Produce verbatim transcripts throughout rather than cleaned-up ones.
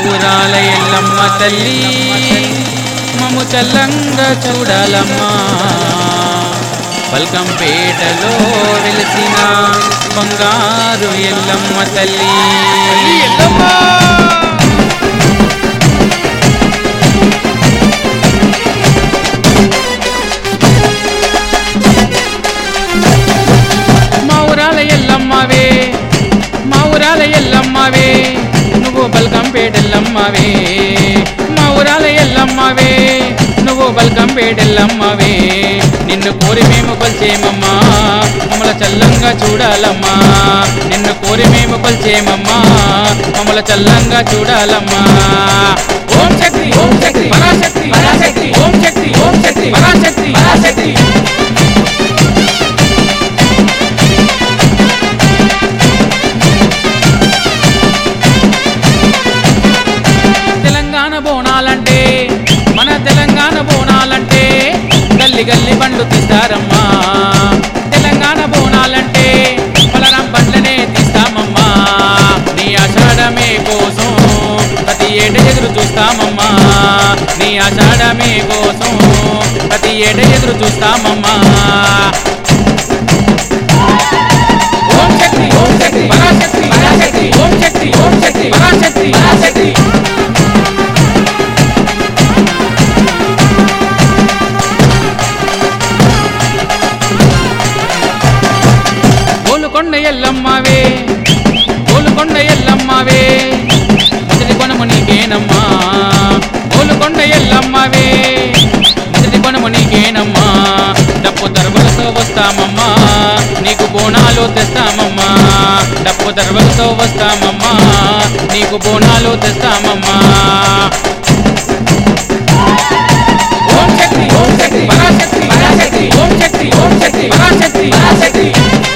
ఊరాల ఎల్లమ్మ తల్లి మము చల్లంగా చూడాలమ్మా బల్కంపేటలో వెలిసిన బంగారు ఎల్లమ్మ తల్లి మా ఊరాల ఎల్లమ్మవే మా ఊరాల ఎల్లమ్మవే నువ్వు బల్కంపేట ఎల్లమ్మవే మా ఊరాల ఎల్లమ్మవే నువ్వు బల్కంపేట ఎల్లమ్మవే నిన్ను కోరి మేము కొల్చేమమ్మా మమ్మల చల్లంగా చూడాలమ్మా నిన్ను కోరి మేము కొల్చేమమ్మా మమ్మల చల్లంగా చూడాలమ్మా ఓం శక్తి ఓం శక్తి పరాశక్తి పరాశక్తి ఓం శక్తి ఓం శక్తి పరాశక్తి పరాశక్తి తెలంగాణ బోనాలంటే మన తెలంగాణ బోనాలంటే గల్లి గల్లి బండ్లు తీస్తారమ్మా తెలంగాణ బోనాలంటే బలరాం బండ్లనే తీస్తామమ్మా నీ ఆషాఢమే కోసం ప్రతి ఏట ఎదురు చూస్తామమ్మా నీ ఆషాఢమే కోసం ప్రతి ఏట ఎదురు చూస్తామమ్మా ఓం శక్తి ఓం శక్తి పరాశక్తి పరాశక్తి ఓం శక్తి ఓం శక్తి పరాశక్తి పరాశక్తి గోలుకొండ ఎల్లమ్మవే గోలుకొండ ఎల్లమ్మవే మొదటి కొనము నీకేనమ్మా గోలుకొండ ఎల్లమ్మవే మొదటి కొనము నీకేనమ్మా డప్పు దర్బలతో వస్తామమ్మా నీకు బోనాలు తెస్తామమ్మా డప్పు దర్బలతో వస్తామమ్మా నీకు బోనాలు తెస్తామమ్మా ఓం శక్తి ఓం శక్తి పరాశక్తి పరాశక్తి ఓం శక్తి ఓం శక్తి పరాశక్తి పరాశక్తి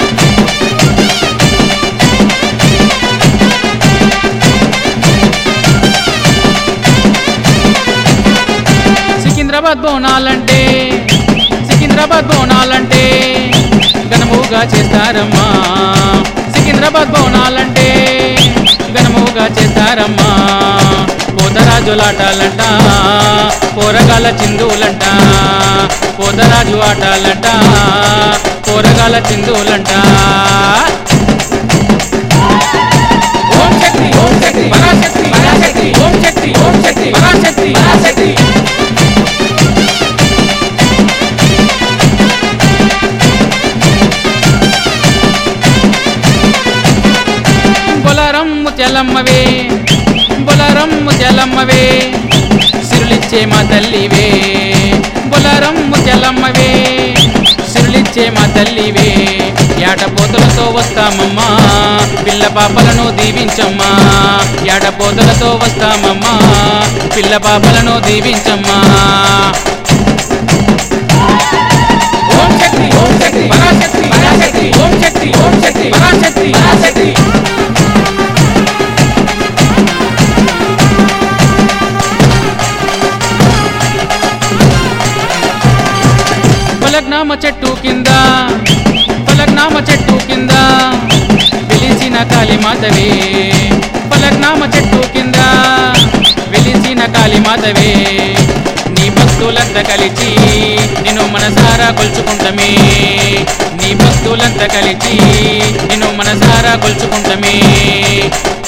సికింద్రాబాద్ బోనాలంటే సికింద్రాబాద్ బోనాలంటే ఘనముగా చేస్తారమ్మా సికింద్రాబాద్ బోనాలంటే ఘనముగా చేస్తారమ్మా పోతరాజుల ఆటాలంట పోరగాల చిందులంట పోతరాజు ఆటాలంట పోరగాల చిందులంట ఓం శక్తి ఓం శక్తి పరాశక్తి పరాశక్తి ఓం శక్తి ఓం శక్తి పరాశక్తి పరాశక్తి బొలారం ముత్యాలమ్మవే బొలారం ముత్యాలమ్మవే సిరులిచ్చే మా తల్లివే బొలారం ముత్యాలమ్మవే సిరులిచ్చే మా తల్లివే యాటపోతులతో వస్తామమ్మా పిల్ల పాపలను దీవించమ్మా యాటపోతులతో వస్తామమ్మా పిల్ల పాపలను దీవించమ్మా ఓం శక్తి ఓం శక్తి పరాశక్తి పరాశక్తి ఓం శక్తి ఓం శక్తి పరాశక్తి పరాశక్తి పలగ్నామ చెట్టు కింద పలగ్నామ చెట్టు కింద వెలిసిన కాళీమాతవే పలగ్నామ చెట్టు కింద వెలిసిన కాళీమాతవే నీ భక్తులంతా కలిసి నిన్ను మనసారా కొలుచుకుంటమే నీ భక్తులంతా కలిసి నిన్ను మనసారా కొలుచుకుంటమే